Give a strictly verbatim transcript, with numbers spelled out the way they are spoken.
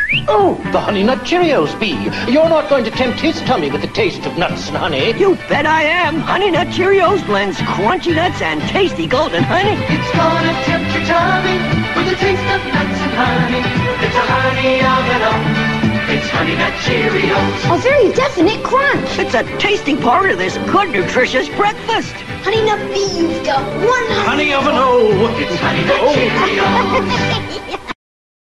Oh, the Honey Nut Cheerios, B. You're not going to tempt his tummy with the taste of nuts and honey. You bet I am. Honey Nut Cheerios blends crunchy nuts and tasty golden honey. It's gonna tempt your tummy with the taste of nuts and honey. It's a honey of it all. It's Honey Nut Cheerios. A very definite crunch. It's a tasty part of this good, nutritious breakfast. Honey Nut B used up one Honey of an O. It's Honey Nut Cheerios.